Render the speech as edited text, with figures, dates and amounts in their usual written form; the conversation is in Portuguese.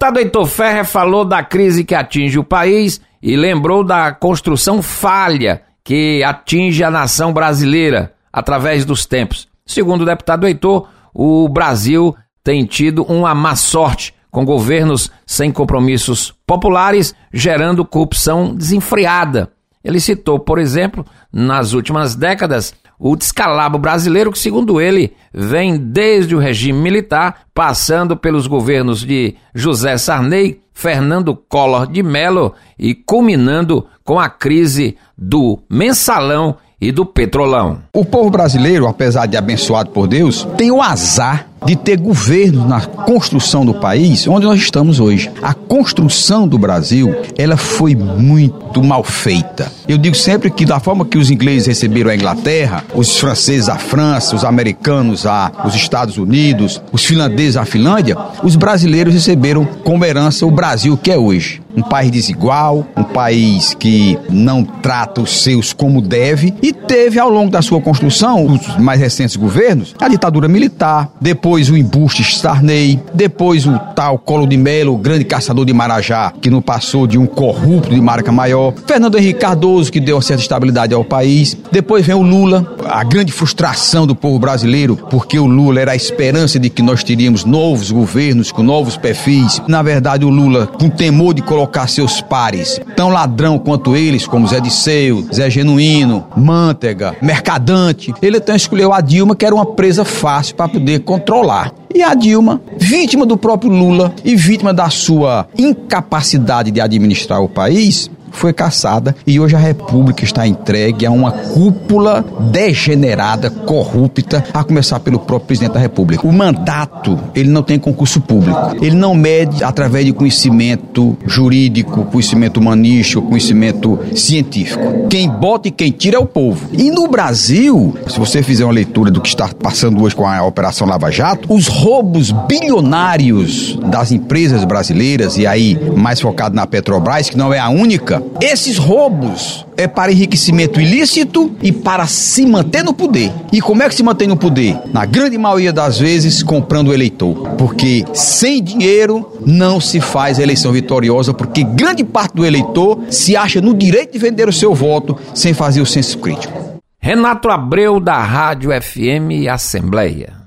deputado Heitor Ferrer falou da crise que atinge o país e lembrou da construção falha que atinge a nação brasileira através dos tempos. Segundo o deputado Heitor, o Brasil tem tido uma má sorte com governos sem compromissos populares, gerando corrupção desenfreada. Ele citou, por exemplo, nas últimas décadas, o descalabro brasileiro que, segundo ele, vem desde o regime militar, passando pelos governos de José Sarney, Fernando Collor de Mello e culminando com a crise do mensalão e do petrolão. O povo brasileiro, apesar de abençoado por Deus, tem o azar de ter governos na construção do país onde nós estamos hoje. A construção do Brasil, ela foi muito mal feita. Eu digo sempre que da forma que os ingleses receberam a Inglaterra, os franceses a França, os americanos os Estados Unidos, os finlandeses a Finlândia, os brasileiros receberam como herança o Brasil que é hoje. Um país desigual, um país que não trata os seus como deve e teve ao longo da sua construção, os mais recentes governos, a ditadura militar, depois o embuste Sarney, depois o tal Collor de Mello, o grande caçador de Marajá, que não passou de um corrupto de marca maior, Fernando Henrique Cardoso, que deu uma certa estabilidade ao país, depois vem o Lula, a grande frustração do povo brasileiro, porque o Lula era a esperança de que nós teríamos novos governos com novos perfis. Na verdade, o Lula, com temor de colocar seus pares, tão ladrão quanto eles, como Zé Disseu, Zé Genuíno, Mantega, Mercadante, ele então escolheu a Dilma, que era uma presa fácil para poder controlar. E a Dilma, vítima do próprio Lula e vítima da sua incapacidade de administrar o país, foi cassada e hoje a República está entregue a uma cúpula degenerada, corrupta, a começar pelo próprio presidente da República. O mandato, ele não tem concurso público. Ele não mede através de conhecimento jurídico, conhecimento humanístico, conhecimento científico. Quem bota e quem tira é o povo. E no Brasil, se você fizer uma leitura do que está passando hoje com a Operação Lava Jato, os roubos bilionários das empresas brasileiras, e aí mais focado na Petrobras, que não é a única, esses roubos é para enriquecimento ilícito e para se manter no poder. E como é que se mantém no poder? Na grande maioria das vezes, comprando o eleitor. Porque sem dinheiro não se faz eleição vitoriosa, porque grande parte do eleitor se acha no direito de vender o seu voto sem fazer o senso crítico. Renato Abreu, da Rádio FM Assembleia.